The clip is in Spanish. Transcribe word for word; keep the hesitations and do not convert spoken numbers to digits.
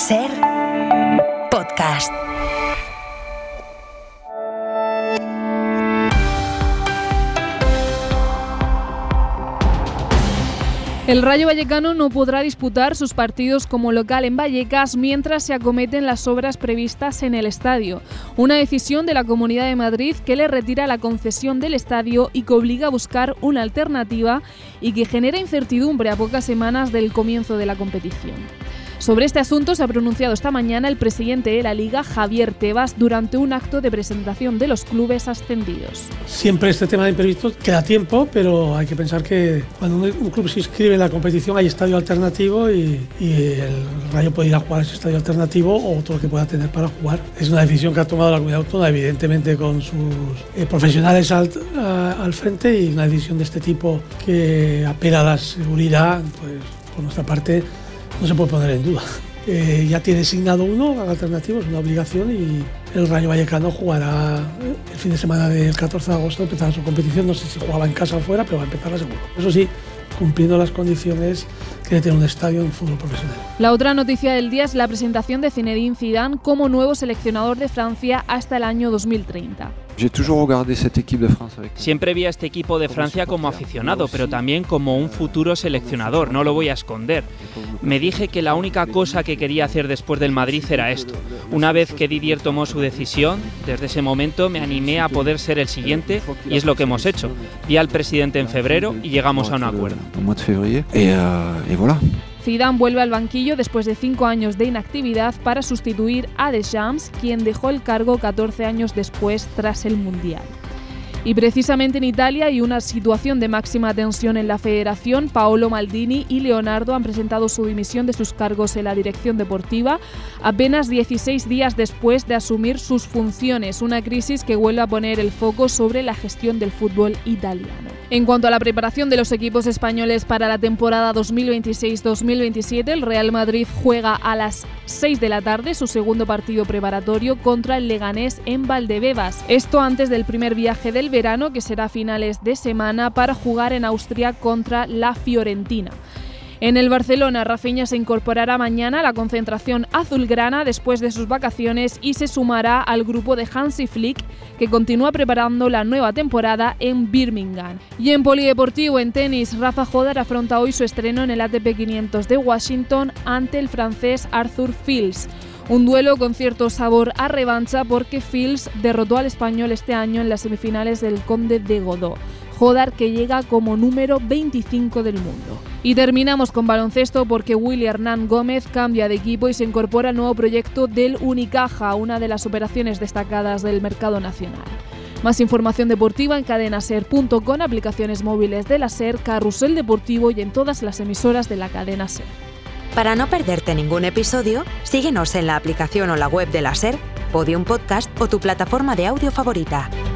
Ser Podcast. El Rayo Vallecano no podrá disputar sus partidos como local en Vallecas mientras se acometen las obras previstas en el estadio. Una decisión de la Comunidad de Madrid que le retira la concesión del estadio y que obliga a buscar una alternativa y que genera incertidumbre a pocas semanas del comienzo de la competición. Sobre este asunto se ha pronunciado esta mañana el presidente de la Liga, Javier Tebas, durante un acto de presentación de los clubes ascendidos. Siempre este tema de imprevistos queda tiempo, pero hay que pensar que cuando un club se inscribe en la competición hay estadio alternativo y, y el Rayo puede ir a jugar a ese estadio alternativo o otro que pueda tener para jugar. Es una decisión que ha tomado la comunidad autónoma, evidentemente con sus eh, profesionales al, a, al frente, y una decisión de este tipo que apela a la seguridad, pues por nuestra parte no se puede poner en duda. Eh, ya tiene asignado uno alternativo, es una obligación, y el Rayo Vallecano jugará el fin de semana del catorce de agosto, empezará su competición. No sé si jugaba en casa o fuera, pero va a empezar seguro. Eso sí, cumpliendo las condiciones que debe tener un estadio en fútbol profesional. La otra noticia del día es la presentación de Zinedine Zidane como nuevo seleccionador de Francia hasta el año dos mil treinta. Siempre vi a este equipo de Francia como aficionado, pero también como un futuro seleccionador, no lo voy a esconder. Me dije que la única cosa que quería hacer después del Madrid era esto. Una vez que Didier tomó su decisión, desde ese momento me animé a poder ser el siguiente, y es lo que hemos hecho. Vi al presidente en febrero y llegamos a un acuerdo. Zidane vuelve al banquillo después de cinco años de inactividad para sustituir a Deschamps, quien dejó el cargo catorce años después tras el Mundial. Y precisamente en Italia hay una situación de máxima tensión en la federación. Paolo Maldini y Leonardo han presentado su dimisión de sus cargos en la dirección deportiva apenas dieciséis días después de asumir sus funciones, una crisis que vuelve a poner el foco sobre la gestión del fútbol italiano. En cuanto a la preparación de los equipos españoles para la temporada dos mil veintiséis dos mil veintisiete, el Real Madrid juega a las seis de la tarde su segundo partido preparatorio contra el Leganés en Valdebebas. Esto antes del primer viaje del verano, que será a finales de semana, para jugar en Austria contra la Fiorentina. En el Barcelona, Rafinha se incorporará mañana a la concentración azulgrana después de sus vacaciones y se sumará al grupo de Hansi Flick, que continúa preparando la nueva temporada en Birmingham. Y en polideportivo, en tenis, Rafa Jodar afronta hoy su estreno en el A T P quinientos de Washington ante el francés Arthur Fils. Un duelo con cierto sabor a revancha porque Fils derrotó al español este año en las semifinales del Conde de Godó. Jodar, que llega como número veinticinco del mundo. Y terminamos con baloncesto porque Willy Hernán Gómez cambia de equipo y se incorpora al nuevo proyecto del Unicaja, una de las operaciones destacadas del mercado nacional. Más información deportiva en cadena ser punto com, aplicaciones móviles de la SER, Carrusel Deportivo y en todas las emisoras de la cadena SER. Para no perderte ningún episodio, síguenos en la aplicación o la web de la SER, Podium Podcast o tu plataforma de audio favorita.